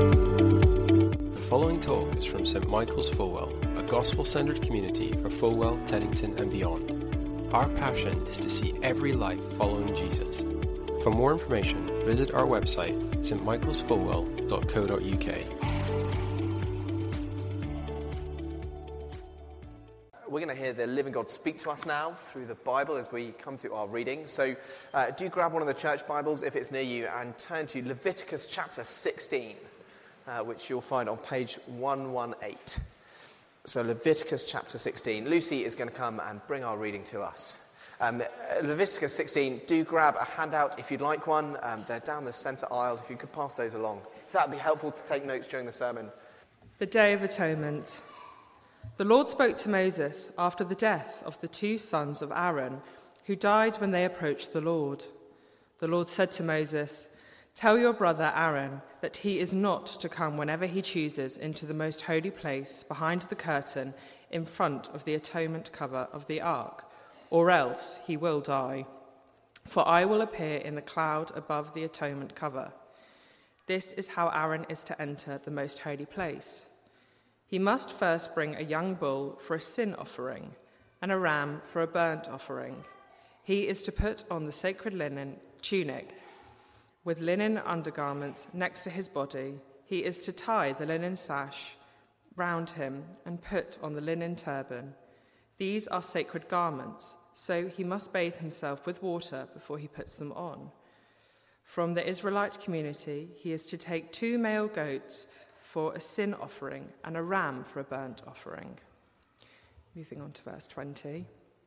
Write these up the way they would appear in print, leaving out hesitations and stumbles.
The following talk is from St Michael's Fulwell, a gospel-centered community for Fulwell, Teddington and beyond. Our passion is to see every life following Jesus. For more information, visit our website, stmichaelsfulwell.co.uk. We're going to hear the living God speak to us now through the Bible as we come to our reading. So do grab one of the church Bibles if it's near you and turn to Leviticus chapter 16, which you'll find on page 118. So Leviticus chapter 16. Lucy is going to come and bring our reading to us. Leviticus 16, do grab a handout if you'd like one. They're down the centre aisle, if you could pass those along. That would be helpful to take notes during the sermon. The Day of Atonement. The Lord spoke to Moses after the death of the two sons of Aaron, who died when they approached the Lord. The Lord said to Moses, "Tell your brother Aaron that he is not to come whenever he chooses into the most holy place behind the curtain in front of the atonement cover of the ark, or else he will die. For I will appear in the cloud above the atonement cover. This is how Aaron is to enter the most holy place. He must first bring a young bull for a sin offering and a ram for a burnt offering. He is to put on the sacred linen tunic with linen undergarments next to his body. He is to tie the linen sash round him and put on the linen turban. These are sacred garments, so he must bathe himself with water before he puts them on. From the Israelite community, he is to take 2 male goats for a sin offering and a ram for a burnt offering." Moving on to verse 20.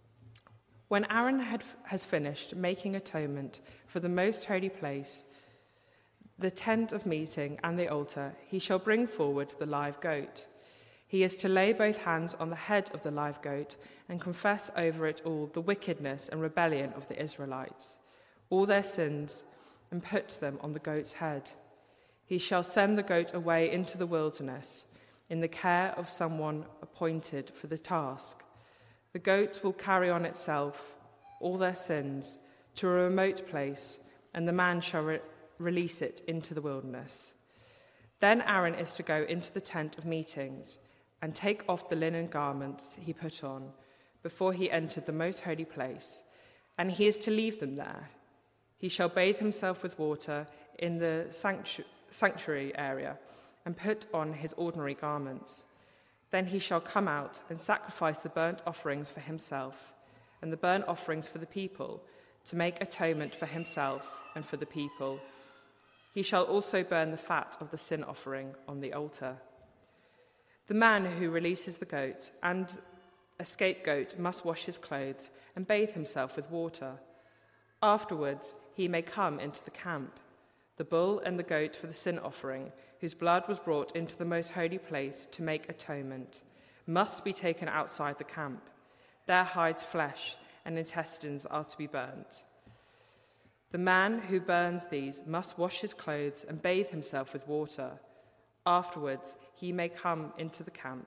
When Aaron has finished making atonement for the most holy place, the tent of meeting and the altar, he shall bring forward the live goat. He is to lay both hands on the head of the live goat and confess over it all the wickedness and rebellion of the Israelites, all their sins, and put them on the goat's head. He shall send the goat away into the wilderness in the care of someone appointed for the task. The goat will carry on itself all their sins to a remote place, and the man shall release it into the wilderness. Then Aaron is to go into the tent of meetings and take off the linen garments he put on before he entered the most holy place, and he is to leave them there. He shall bathe himself with water in the sanctuary area and put on his ordinary garments. Then he shall come out and sacrifice the burnt offerings for himself and the burnt offerings for the people, to make atonement for himself and for the people. He shall also burn the fat of the sin offering on the altar. The man who releases the goat and a scapegoat must wash his clothes and bathe himself with water. Afterwards he may come into the camp. The bull and the goat for the sin offering, whose blood was brought into the most holy place to make atonement, must be taken outside the camp. Their hides, flesh, and intestines are to be burnt. The man who burns these must wash his clothes and bathe himself with water. Afterwards, he may come into the camp.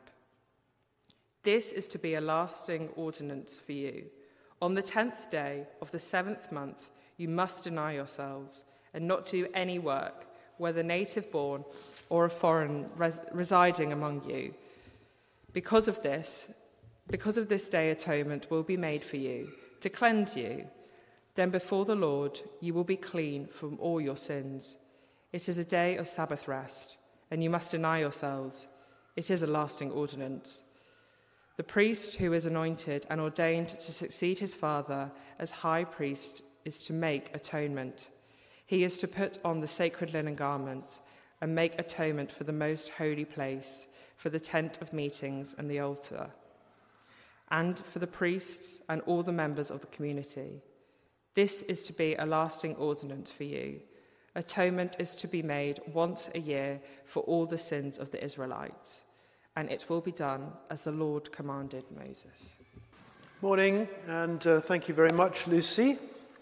This is to be a lasting ordinance for you. On the 10th day of the 7th month, you must deny yourselves and not do any work, whether native-born or a foreign residing among you. Because of this day atonement will be made for you, to cleanse you. Then before the Lord you will be clean from all your sins. It is a day of Sabbath rest, and you must deny yourselves. It is a lasting ordinance. The priest who is anointed and ordained to succeed his father as high priest is to make atonement. He is to put on the sacred linen garment and make atonement for the most holy place, for the tent of meetings and the altar, and for the priests and all the members of the community. This is to be a lasting ordinance for you. Atonement is to be made once a year for all the sins of the Israelites, and it will be done as the Lord commanded Moses. Morning, and thank you very much, Lucy.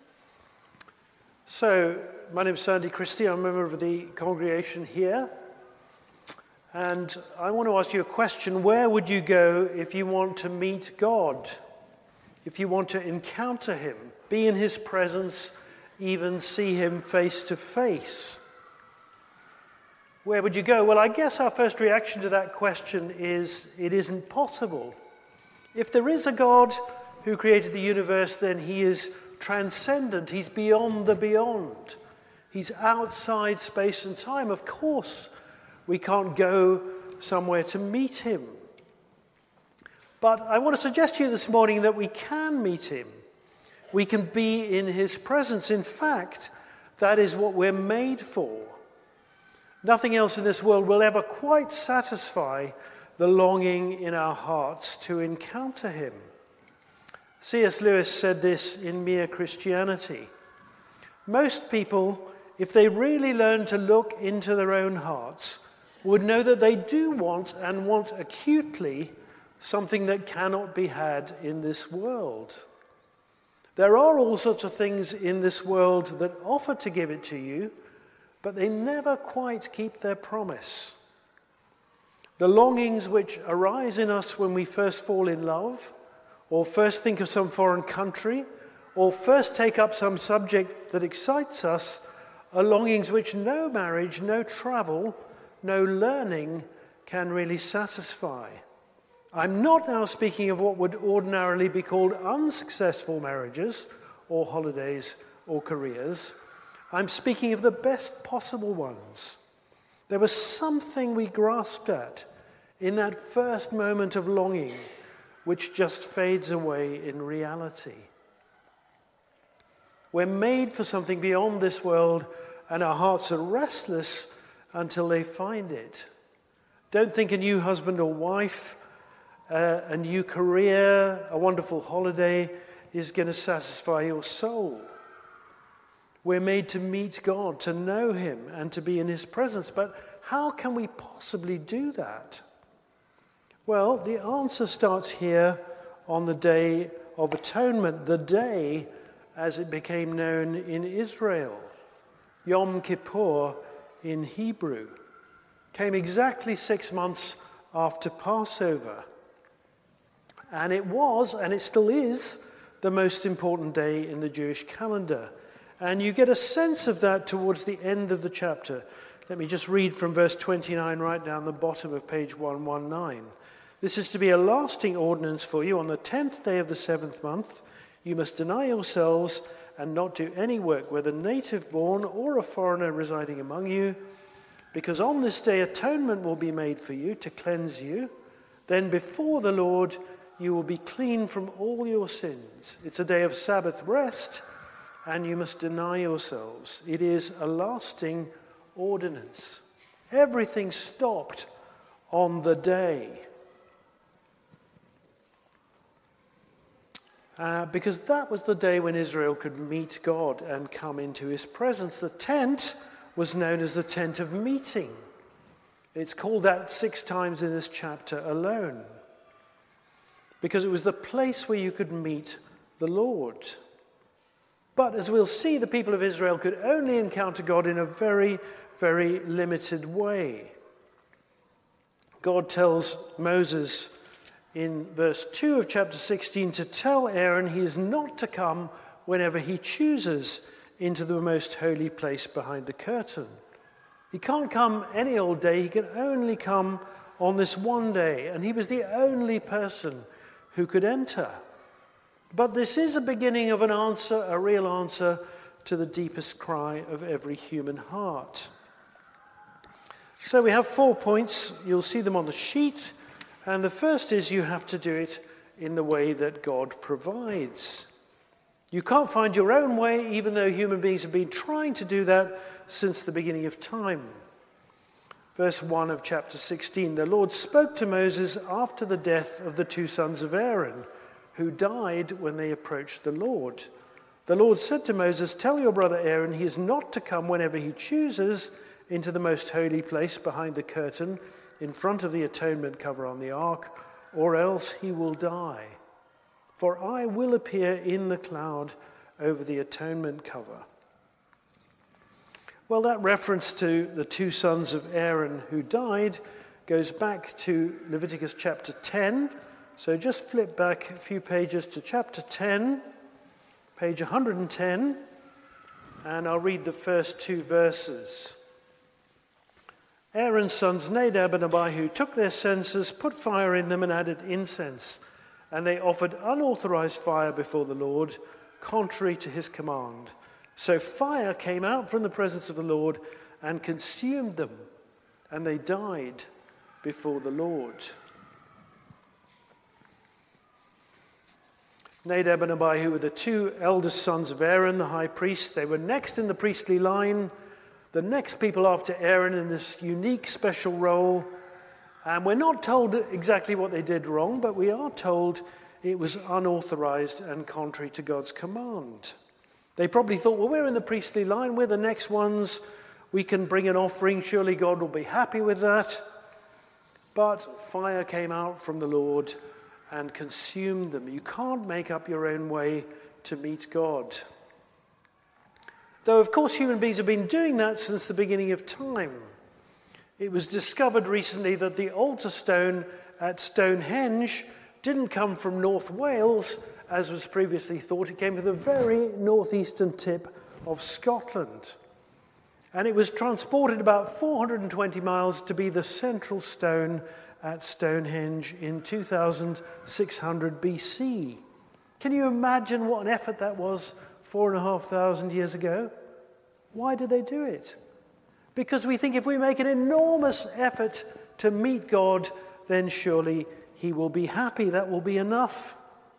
So, my name is Sandy Christie. I'm a member of the congregation here. And I want to ask you a question. Where would you go if you want to meet God? If you want to encounter him, be in his presence, even see him face to face? Where would you go? Well, I guess our first reaction to that question is it isn't possible. If there is a God who created the universe, then he is transcendent. He's beyond the beyond. He's outside space and time. Of course, we can't go somewhere to meet him. But I want to suggest to you this morning that we can meet him. We can be in his presence. In fact, that is what we're made for. Nothing else in this world will ever quite satisfy the longing in our hearts to encounter him. C.S. Lewis said this in Mere Christianity. Most people, if they really learn to look into their own hearts, would know that they do want, and want acutely, something that cannot be had in this world. There are all sorts of things in this world that offer to give it to you, but they never quite keep their promise. The longings which arise in us when we first fall in love, or first think of some foreign country, or first take up some subject that excites us, are longings which no marriage, no travel, no learning can really satisfy. I'm not now speaking of what would ordinarily be called unsuccessful marriages, or holidays, or careers. I'm speaking of the best possible ones. There was something we grasped at in that first moment of longing, which just fades away in reality. We're made for something beyond this world, and our hearts are restless until they find it. Don't think a new husband or wife, a new career, a wonderful holiday is going to satisfy your soul. We're made to meet God, to know him, and to be in his presence. But how can we possibly do that? Well, the answer starts here on the Day of Atonement, the day as it became known in Israel. Yom Kippur in Hebrew came exactly 6 months after Passover. And it was, and it still is, the most important day in the Jewish calendar. And you get a sense of that towards the end of the chapter. Let me just read from verse 29 right down the bottom of page 119. This is to be a lasting ordinance for you. On the 10th day of the 7th month, you must deny yourselves and not do any work, whether native born or a foreigner residing among you, because on this day atonement will be made for you to cleanse you. Then before the Lord you will be clean from all your sins. It's a day of Sabbath rest, and you must deny yourselves. It is a lasting ordinance. Everything stopped on the day. Because that was the day when Israel could meet God and come into his presence. The tent was known as the tent of meeting. It's called that 6 times in this chapter alone, because it was the place where you could meet the Lord. But as we'll see, the people of Israel could only encounter God in a very, very limited way. God tells Moses in verse 2 of chapter 16 to tell Aaron he is not to come whenever he chooses into the most holy place behind the curtain. He can't come any old day. He can only come on this one day. And he was the only person who could enter. But this is a beginning of an answer, a real answer to the deepest cry of every human heart. So we have 4 points. You'll see them on the sheet. And the first is you have to do it in the way that God provides. You can't find your own way, even though human beings have been trying to do that since the beginning of time. Verse 1 of chapter 16, the Lord spoke to Moses after the death of the 2 sons of Aaron, who died when they approached the Lord. The Lord said to Moses, tell your brother Aaron he is not to come whenever he chooses into the most holy place behind the curtain, in front of the atonement cover on the ark, or else he will die. For I will appear in the cloud over the atonement cover. Well, that reference to the 2 sons of Aaron who died goes back to Leviticus chapter 10. So just flip back a few pages to chapter 10, page 110, and I'll read the first 2 verses. Aaron's sons Nadab and Abihu took their censers, put fire in them, and added incense. And they offered unauthorized fire before the Lord, contrary to his command. So fire came out from the presence of the Lord and consumed them, and they died before the Lord. Nadab and Abihu were the two eldest sons of Aaron, the high priest. They were next in the priestly line, the next people after Aaron in this unique special role. And we're not told exactly what they did wrong, but we are told it was unauthorized and contrary to God's command. They probably thought, well, we're in the priestly line, we're the next ones, we can bring an offering, surely God will be happy with that. But fire came out from the Lord and consumed them. You can't make up your own way to meet God. Though, of course, human beings have been doing that since the beginning of time. It was discovered recently that the altar stone at Stonehenge didn't come from North Wales, as was previously thought. It came from the very northeastern tip of Scotland. And it was transported about 420 miles to be the central stone at Stonehenge in 2600 BC. Can you imagine what an effort that was 4,500 years ago? Why did they do it? Because we think if we make an enormous effort to meet God, then surely he will be happy. That will be enough.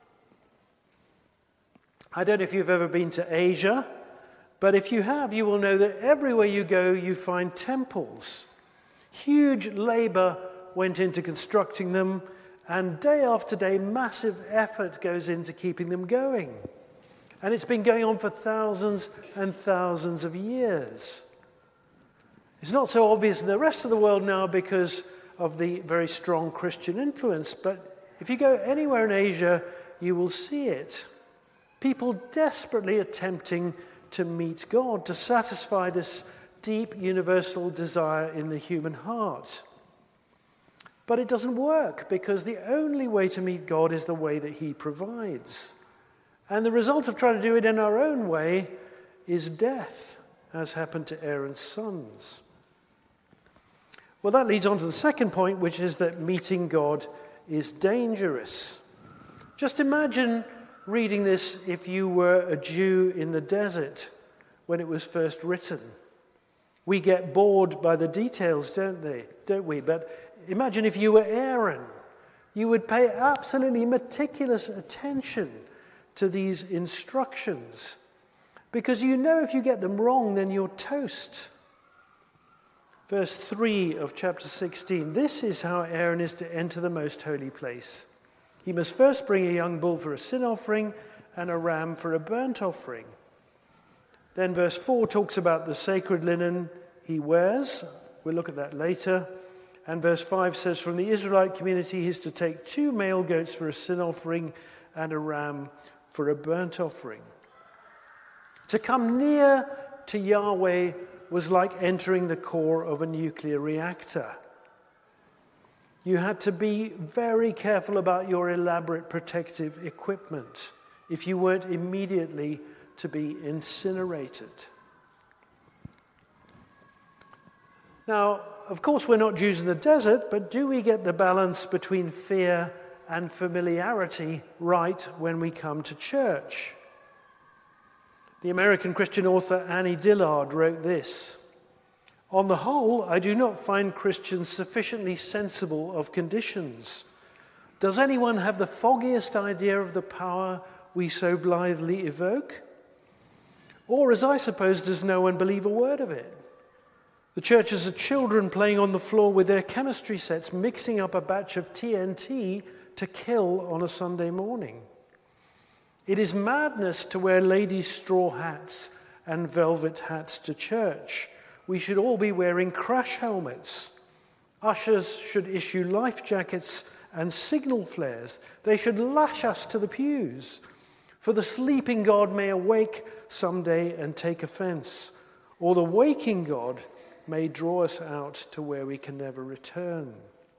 I don't know if you've ever been to Asia, but if you have, you will know that everywhere you go, you find temples. Huge labor went into constructing them, and day after day, massive effort goes into keeping them going. And it's been going on for thousands and thousands of years. It's not so obvious in the rest of the world now because of the very strong Christian influence, but if you go anywhere in Asia, you will see it. People desperately attempting to meet God, to satisfy this deep universal desire in the human heart. But it doesn't work because the only way to meet God is the way that he provides. And the result of trying to do it in our own way is death, as happened to Aaron's sons. Well, that leads on to the second point, which is that meeting God is dangerous. Just imagine reading this if you were a Jew in the desert when it was first written. We get bored by the details, don't we? But imagine if you were Aaron. You would pay absolutely meticulous attention to these instructions because you know if you get them wrong, then you're toast. Verse 3 of chapter 16, this is how Aaron is to enter the most holy place. He must first bring a young bull for a sin offering and a ram for a burnt offering. Then verse 4 talks about the sacred linen he wears. We'll look at that later. And verse 5 says, from the Israelite community, he is to take 2 male goats for a sin offering and a ram for a burnt offering. To come near to Yahweh was like entering the core of a nuclear reactor. You had to be very careful about your elaborate protective equipment if you weren't immediately to be incinerated. Now, of course, we're not Jews in the desert, but do we get the balance between fear and familiarity right when we come to church? The American Christian author Annie Dillard wrote this: on the whole, I do not find Christians sufficiently sensible of conditions. Does anyone have the foggiest idea of the power we so blithely evoke? Or, as I suppose, does no one believe a word of it? The churches are children playing on the floor with their chemistry sets, mixing up a batch of TNT to kill on a Sunday morning. It is madness to wear ladies' straw hats and velvet hats to church. We should all be wearing crash helmets. Ushers should issue life jackets and signal flares. They should lash us to the pews. For the sleeping God may awake someday and take offense, or the waking God may draw us out to where we can never return.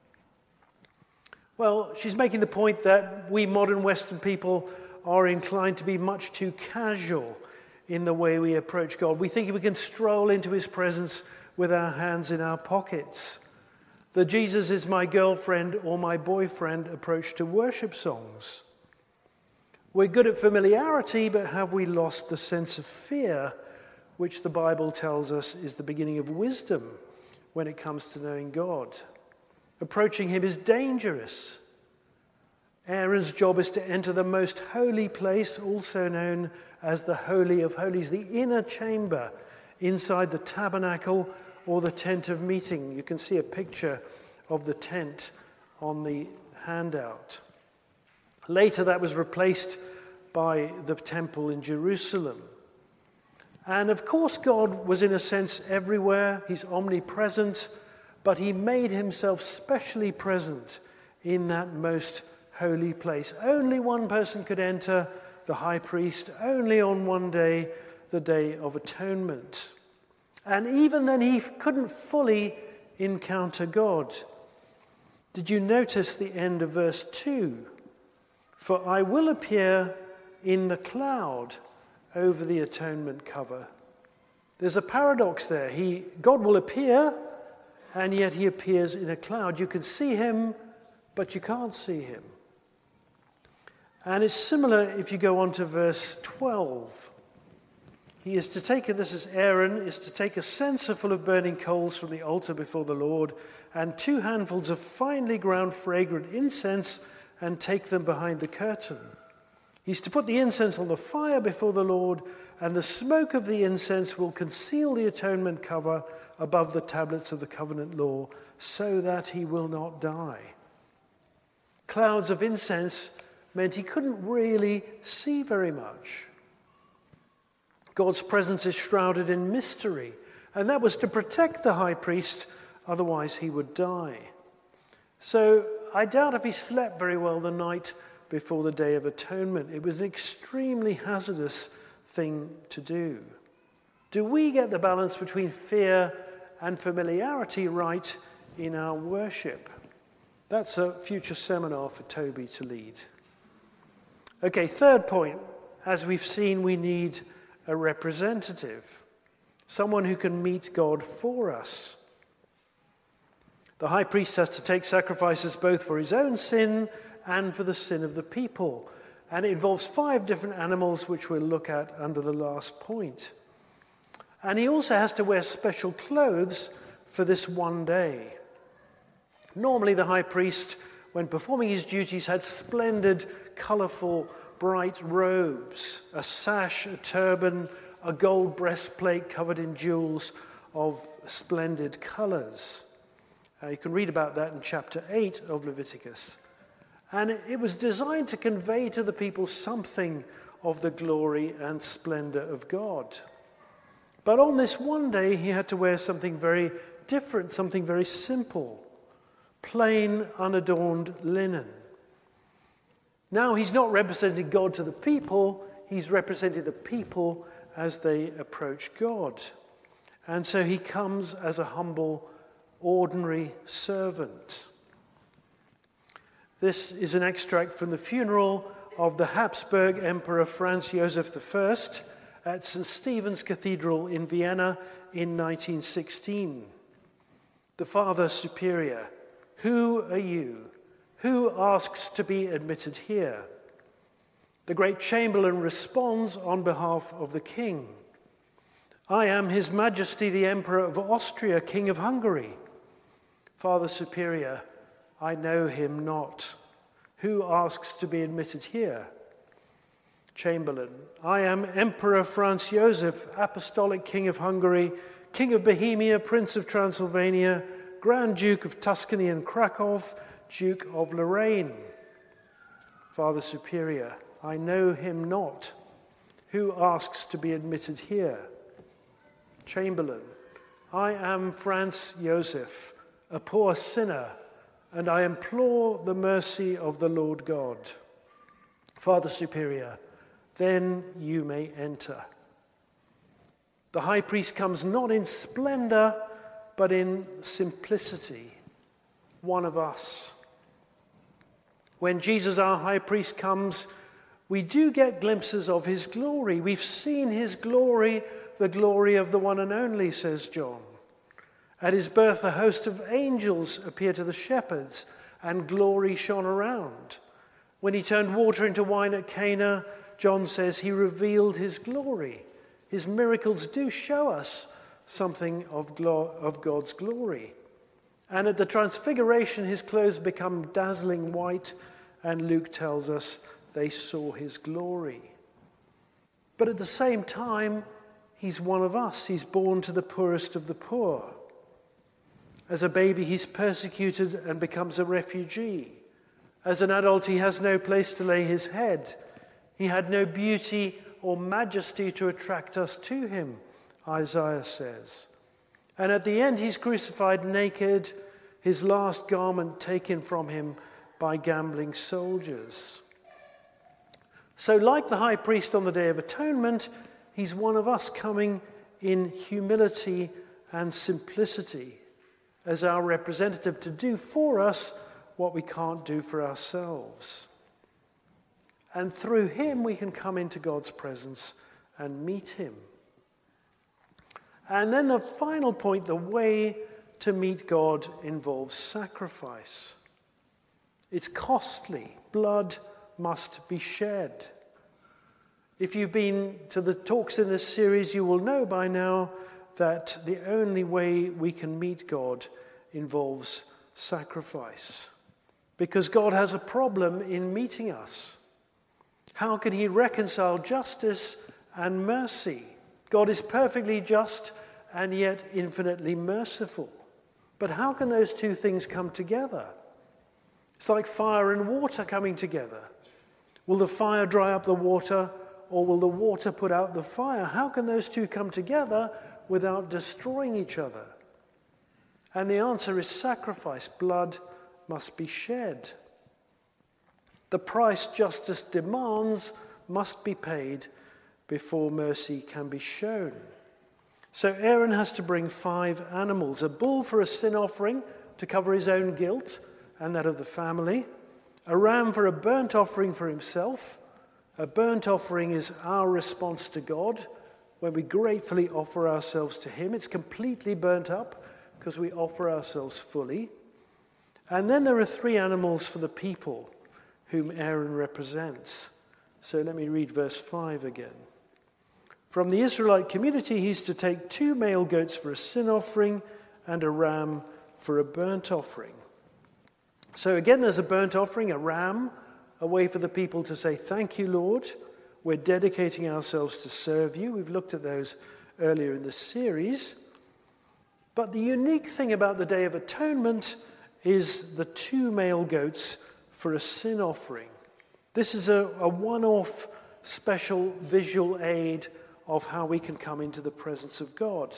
Well, she's making the point that we modern Western people are inclined to be much too casual in the way we approach God. We think we can stroll into his presence with our hands in our pockets. The Jesus is my girlfriend or my boyfriend approach to worship songs. We're good at familiarity, but have we lost the sense of fear, which the Bible tells us is the beginning of wisdom when it comes to knowing God? Approaching him is dangerous. Aaron's job is to enter the most holy place, also known as the Holy of Holies, the inner chamber inside the tabernacle or the tent of meeting. You can see a picture of the tent on the handout. Later, that was replaced by the temple in Jerusalem. And of course, God was in a sense everywhere. He's omnipresent, but he made himself specially present in that most holy place. Only one person could enter, the high priest, only on one day, the Day of Atonement. And even then, he couldn't fully encounter God. Did you notice the end of verse 2? For I will appear in the cloud over the atonement cover. There's a paradox there. God will appear, and yet he appears in a cloud. You can see him, but you can't see him. And it's similar if you go on to verse 12. This is Aaron, is to take a censer full of burning coals from the altar before the Lord, and 2 handfuls of finely ground fragrant incense, and take them behind the curtain. He's to put the incense on the fire before the Lord, and the smoke of the incense will conceal the atonement cover above the tablets of the covenant law, so that he will not die. Clouds of incense meant he couldn't really see very much. God's presence is shrouded in mystery, and that was to protect the high priest, otherwise he would die. So I doubt if he slept very well the night before the Day of Atonement. It was an extremely hazardous thing to do. Do we get the balance between fear and familiarity right in our worship? That's a future seminar for Toby to lead. Okay, third point. As we've seen, we need a representative, someone who can meet God for us. The high priest has to take sacrifices both for his own sin and for the sin of the people. And it involves 5 different animals, which we'll look at under the last point. And he also has to wear special clothes for this one day. Normally, the high priest, when performing his duties, had splendid, colourful, bright robes, a sash, a turban, a gold breastplate covered in jewels of splendid colours. You can read about that in chapter 8 of Leviticus. And it was designed to convey to the people something of the glory and splendor of God. But on this one day, he had to wear something very different, something very simple, plain, unadorned linen. Now he's not representing God to the people, he's representing the people as they approach God. And so he comes as a humble, ordinary servant. This is an extract from the funeral of the Habsburg Emperor Franz Joseph I at St. Stephen's Cathedral in Vienna in 1916. The Father Superior, "Who are you? Who asks to be admitted here?" The great chamberlain responds on behalf of the king. "I am His Majesty the Emperor of Austria, King of Hungary." Father Superior, "I know him not. Who asks to be admitted here?" Chamberlain, "I am Emperor Franz Joseph, Apostolic King of Hungary, King of Bohemia, Prince of Transylvania, Grand Duke of Tuscany and Krakow, Duke of Lorraine." Father Superior, "I know him not. Who asks to be admitted here?" Chamberlain, "I am Franz Joseph, a poor sinner, and I implore the mercy of the Lord God." Father Superior, "Then you may enter." The high priest comes not in splendor, but in simplicity, one of us. When Jesus, our high priest, comes, we do get glimpses of his glory. We've seen his glory, the glory of the one and only, says John. At his birth, a host of angels appeared to the shepherds, and glory shone around. When he turned water into wine at Cana, John says he revealed his glory. His miracles do show us something of God's glory. And at the Transfiguration, his clothes become dazzling white, and Luke tells us they saw his glory. But at the same time, he's one of us. He's born to the poorest of the poor. As a baby, he's persecuted and becomes a refugee. As an adult, he has no place to lay his head. He had no beauty or majesty to attract us to him, Isaiah says. And at the end, he's crucified naked, his last garment taken from him by gambling soldiers. So like the high priest on the Day of Atonement, he's one of us, coming in humility and simplicity as our representative to do for us what we can't do for ourselves. And through him we can come into God's presence and meet him. And then the final point, the way to meet God involves sacrifice. It's costly. Blood must be shed. If you've been to the talks in this series, you will know by now that the only way we can meet God involves sacrifice. Because God has a problem in meeting us. How can he reconcile justice and mercy? God is perfectly just and yet infinitely merciful. But how can those two things come together? It's like fire and water coming together. Will the fire dry up the water, or will the water put out the fire? How can those two come together without destroying each other? And the answer is sacrifice. Blood must be shed. The price justice demands must be paid before mercy can be shown. So Aaron has to bring 5 animals: a bull for a sin offering to cover his own guilt and that of the family, a ram for a burnt offering for himself. A burnt offering is our response to God when we gratefully offer ourselves to him. It's completely burnt up because we offer ourselves fully. And then there are 3 animals for the people whom Aaron represents. So let me read verse 5 again. From the Israelite community, he's to take 2 male goats for a sin offering and a ram for a burnt offering. So again, there's a burnt offering, a ram, a way for the people to say, "Thank you, Lord. We're dedicating ourselves to serve you." We've looked at those earlier in the series. But the unique thing about the Day of Atonement is the 2 male goats for a sin offering. This is a one-off special visual aid of how we can come into the presence of God.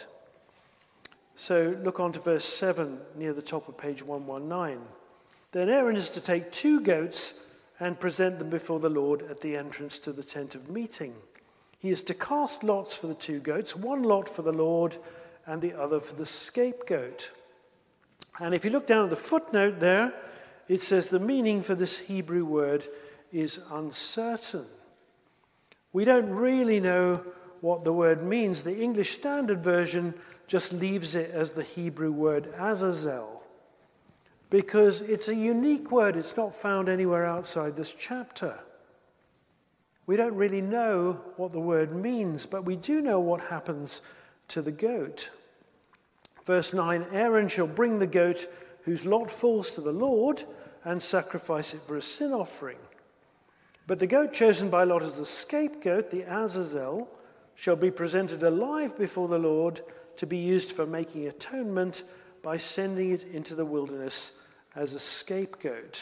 So look on to verse 7 near the top of page 119. Then Aaron is to take 2 goats and present them before the Lord at the entrance to the tent of meeting. He is to cast lots for the 2 goats, 1 lot for the Lord and the other for the scapegoat. And if you look down at the footnote there, it says the meaning for this Hebrew word is uncertain. We don't really know what the word means. The English Standard Version just leaves it as the Hebrew word Azazel, because it's a unique word. It's not found anywhere outside this chapter. We don't really know what the word means, but we do know what happens to the goat. Verse 9, Aaron shall bring the goat whose lot falls to the Lord and sacrifice it for a sin offering. But the goat chosen by Lot as the scapegoat, the Azazel, shall be presented alive before the Lord to be used for making atonement by sending it into the wilderness as a scapegoat.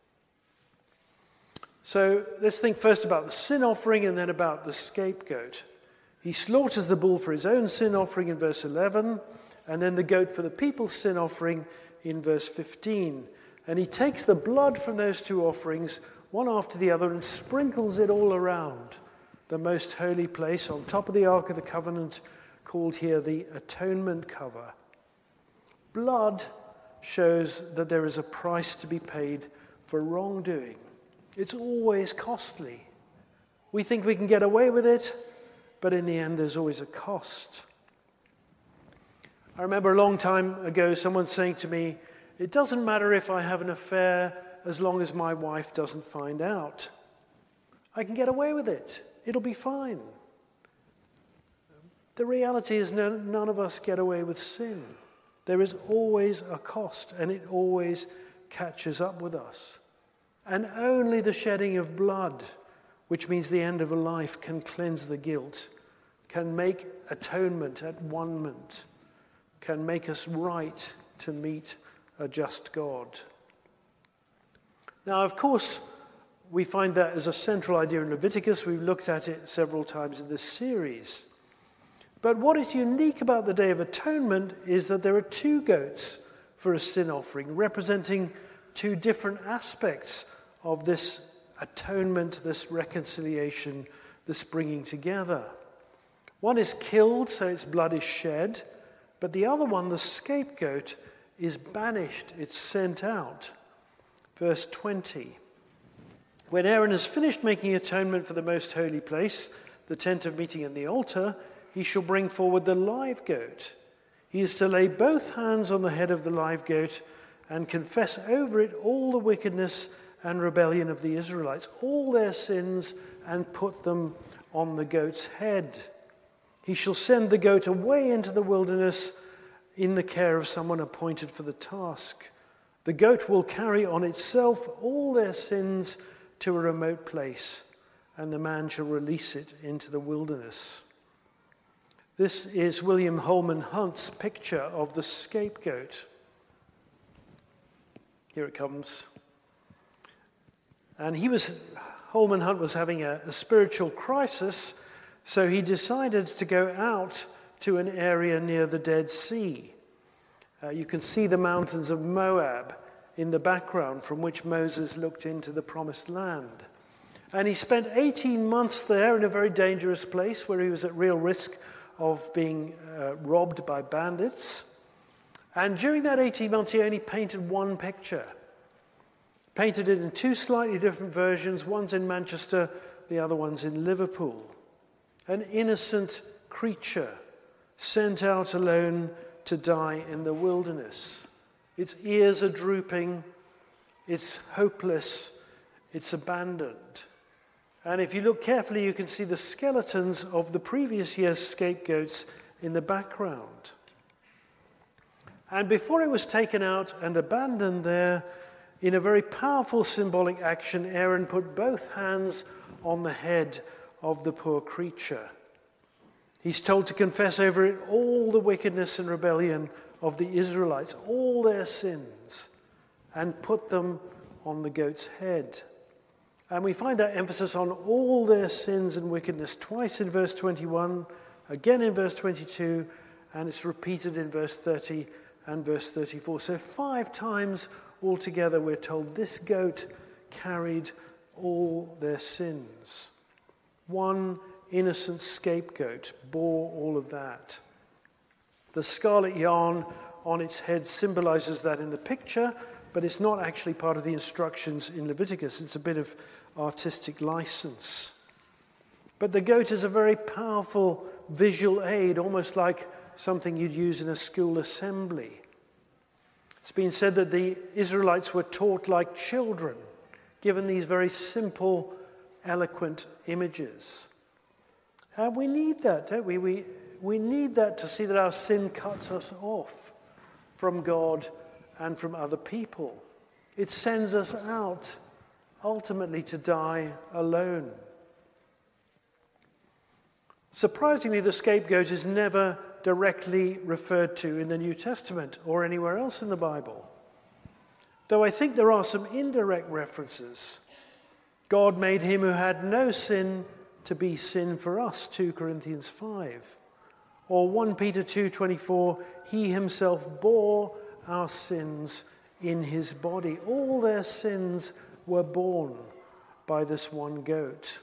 So let's think first about the sin offering and then about the scapegoat. He slaughters the bull for his own sin offering in verse 11, and then the goat for the people's sin offering in verse 15. And he takes the blood from those 2 offerings, one after the other, and sprinkles it all around the most holy place on top of the Ark of the Covenant, called here the atonement cover. Blood shows that there is a price to be paid for wrongdoing. It's always costly. We think we can get away with it, but in the end there's always a cost. I remember a long time ago someone saying to me, "It doesn't matter if I have an affair as long as my wife doesn't find out. I can get away with it. It'll be fine." The reality is none of us get away with sin. There is always a cost, and it always catches up with us. And only the shedding of blood, which means the end of a life, can cleanse the guilt, can make atonement at one-ment, can make us right to meet a just God. Now, of course, we find that as a central idea in Leviticus. We've looked at it several times in this series. But what is unique about the Day of Atonement is that there are two goats for a sin offering, representing two different aspects of this atonement, this reconciliation, this bringing together. One is killed, so its blood is shed, but the other one, the scapegoat, is banished, it's sent out. Verse 20. When Aaron has finished making atonement for the most holy place, the tent of meeting and the altar, he shall bring forward the live goat. He is to lay both hands on the head of the live goat and confess over it all the wickedness and rebellion of the Israelites, all their sins, and put them on the goat's head. He shall send the goat away into the wilderness in the care of someone appointed for the task. The goat will carry on itself all their sins to a remote place, and the man shall release it into the wilderness. This is William Holman Hunt's picture of the scapegoat. Here it comes. And Holman Hunt was having a spiritual crisis, so he decided to go out to an area near the Dead Sea. You can see the mountains of Moab in the background from which Moses looked into the promised land. And he spent 18 months there in a very dangerous place where he was at real risk of being robbed by bandits. And during that 18 months, he only painted one picture. Painted it in two slightly different versions. One's in Manchester, the other one's in Liverpool. An innocent creature sent out alone to die in the wilderness. Its ears are drooping, it's hopeless, it's abandoned. And if you look carefully, you can see the skeletons of the previous year's scapegoats in the background. And before it was taken out and abandoned there, in a very powerful symbolic action, Aaron put both hands on the head of the poor creature. He's told to confess over it all the wickedness and rebellion of the Israelites, all their sins, and put them on the goat's head. And we find that emphasis on all their sins and wickedness twice in verse 21, again in verse 22, and it's repeated in verse 30 and verse 34. So 5 times altogether we're told this goat carried all their sins. One innocent scapegoat bore all of that. The scarlet yarn on its head symbolizes that in the picture, but it's not actually part of the instructions in Leviticus. It's a bit of artistic license. But the goat is a very powerful visual aid, almost like something you'd use in a school assembly. It's been said that the Israelites were taught like children, given these very simple, eloquent images. And we need that, don't we? We need that to see that our sin cuts us off from God and from other people. It sends us out, ultimately to die alone. Surprisingly, the scapegoat is never directly referred to in the New Testament or anywhere else in the Bible. Though I think there are some indirect references. God made him who had no sin to be sin for us, 2 Corinthians 5. Or 1 Peter 2:24, he himself bore our sins in his body. All their sins were borne by this one goat.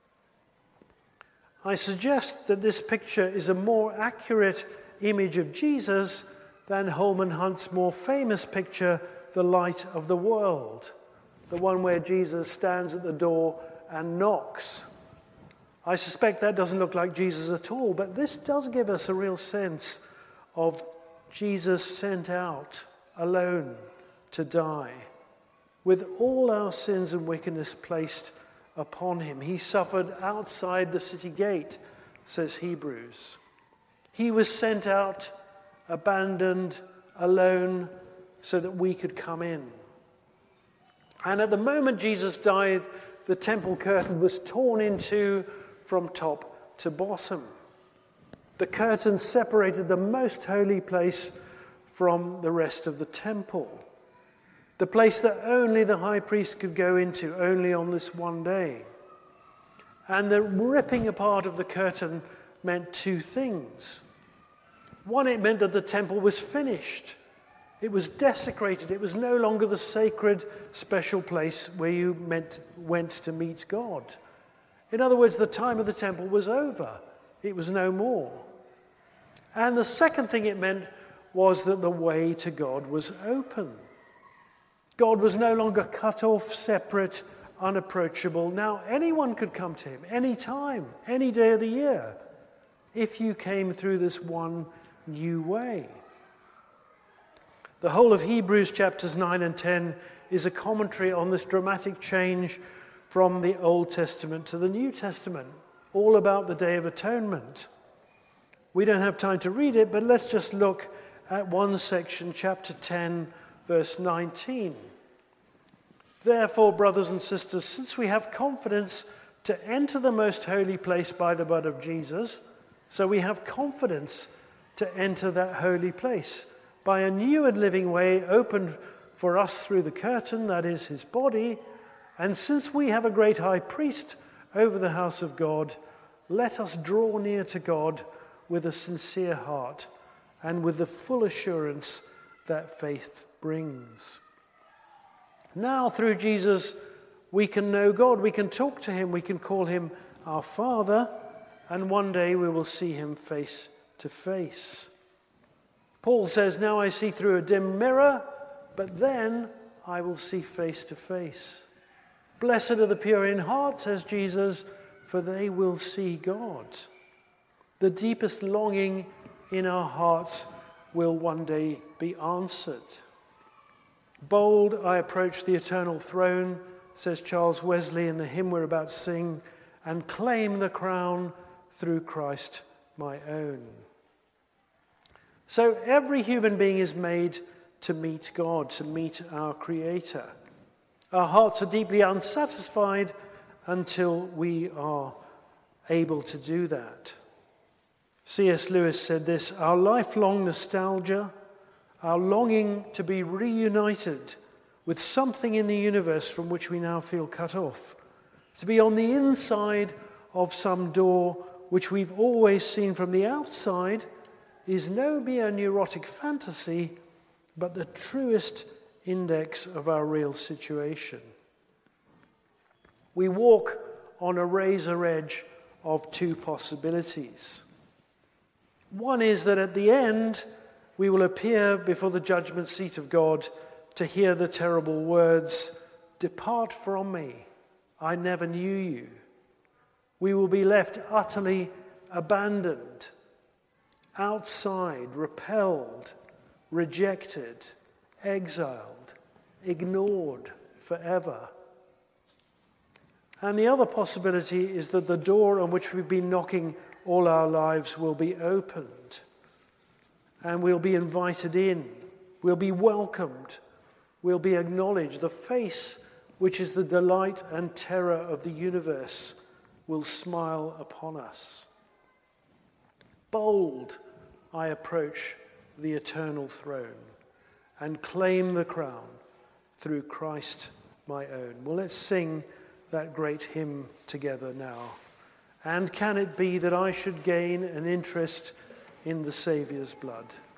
I suggest that this picture is a more accurate image of Jesus than Holman Hunt's more famous picture, the light of the world, the one where Jesus stands at the door and knocks. I suspect that doesn't look like Jesus at all, but this does give us a real sense of Jesus sent out alone to die, with all our sins and wickedness placed upon him. He suffered outside the city gate, says Hebrews. He was sent out, abandoned, alone, so that we could come in. And at the moment Jesus died, the temple curtain was torn in two from top to bottom. The curtain separated the most holy place from the rest of the temple, the place that only the high priest could go into, only on this one day. And the ripping apart of the curtain meant two things. One, it meant that the temple was finished. It was desecrated. It was no longer the sacred, special place where you went to meet God. In other words, the time of the temple was over. It was no more. And the second thing it meant was that the way to God was open. God was no longer cut off, separate, unapproachable. Now anyone could come to him, any time, any day of the year, if you came through this one new way. The whole of Hebrews chapters 9 and 10 is a commentary on this dramatic change from the Old Testament to the New Testament, all about the Day of Atonement. We don't have time to read it, but let's just look at one section, chapter 10, verse 19. Therefore, brothers and sisters, since we have confidence to enter the most holy place by the blood of Jesus, so we have confidence to enter that holy place by a new and living way opened for us through the curtain, that is his body. And since we have a great high priest over the house of God, let us draw near to God with a sincere heart and with the full assurance that faith brings. Now, through Jesus, we can know God, we can talk to him, we can call him our Father, and one day we will see him face to face. Paul says, now I see through a dim mirror, but then I will see face to face. Blessed are the pure in heart, says Jesus, for they will see God. The deepest longing in our hearts will one day be answered. Bold, I approach the eternal throne, says Charles Wesley in the hymn we're about to sing, and claim the crown through Christ my own. So every human being is made to meet God, to meet our Creator. Our hearts are deeply unsatisfied until we are able to do that. C.S. Lewis said this, our lifelong nostalgia, our longing to be reunited with something in the universe from which we now feel cut off, to be on the inside of some door which we've always seen from the outside, is no mere neurotic fantasy, but the truest index of our real situation. We walk on a razor edge of two possibilities. One is that at the end, we will appear before the judgment seat of God to hear the terrible words, "Depart from me, I never knew you." We will be left utterly abandoned, outside, repelled, rejected, exiled, ignored forever. And the other possibility is that the door on which we've been knocking all our lives will be opened, and we'll be invited in, we'll be welcomed, we'll be acknowledged. The face, which is the delight and terror of the universe, will smile upon us. Bold, I approach the eternal throne and claim the crown through Christ my own. Well, let's sing that great hymn together now. And can it be that I should gain an interest in the Saviour's blood?